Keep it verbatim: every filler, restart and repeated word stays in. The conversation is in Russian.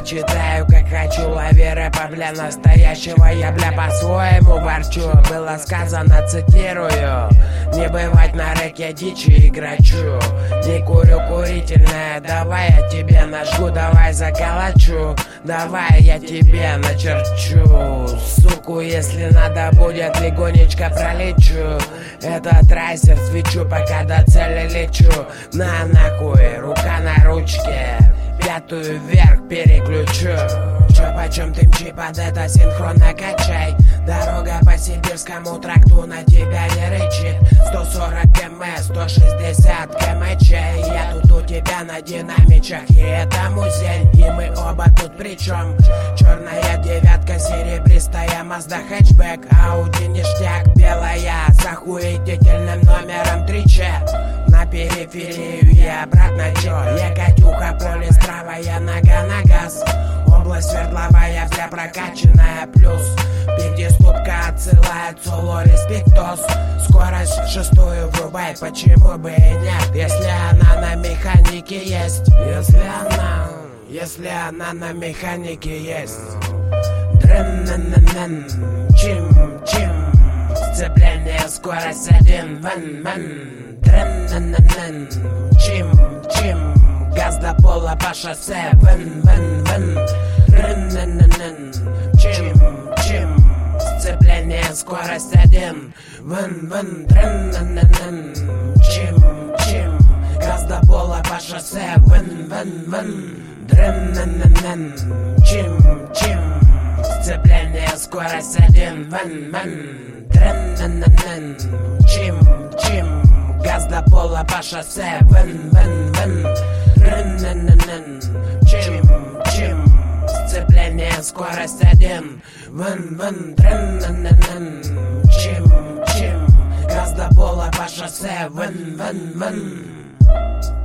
читаю как хочу, лови рэпа, бля, настоящего. Я, бля, по-своему ворчу. Было сказано, цитирую: не бывать на рэке дичи играчу. Не курю курительное, давай я тебе нажгу, давай заколочу, давай я тебе начерчу. Суку, если надо будет, легонечко пролечу. Этот райсер свечу, пока до цели лечу. На нахуй, рука на ручке, пятую вверх переключу. Чё почем ты мчи под это синхронно качай. Дорога по сибирскому тракту на тебя не рычит. Сто сорок км, сто шестьдесят км. Я тут у тебя на динамичах, и это музей. И мы оба тут причем. Черная девятка, серебристая Мазда хэтчбэк, Ауди ништяк, белая с охуетительным номером три че. На периферию и обратно чё? Я Катюха, поле правая нога на газ. Область свердловая, вся прокачанная, плюс пятиступка отсылает соло респектос. Скорость шестую врубай, почему бы и нет, если она на механике есть. Если она, если она на механике есть. Дрын-нын-нын-нын, чим-чим, сцепление, скорость один, вен-вен. Дрын-нын-нын-нын, чим-чим, газ до пола по шоссе, вен-вен-вен. Дрын-нын-нын-нын, чим-чим, сцепление, скорость один, вен-вен. Дрын-нын-нын-нын, чим-чим, газ до пола по шоссе, вен-вен-вен. Дрын-нын-нын-нын, чим-чим, сцепление, скорость один, вен-вен. Дрын-нын-нын-нын, чим-чим, газ до пола по шоссе, вен-вен-вен. Дрын-нын-нын-нын, чим-чим, сцепление, скорость один, вен-вен. Дрын-нын-нын-нын, чим-чим, газ до пола по шоссе, вен-вен-вен.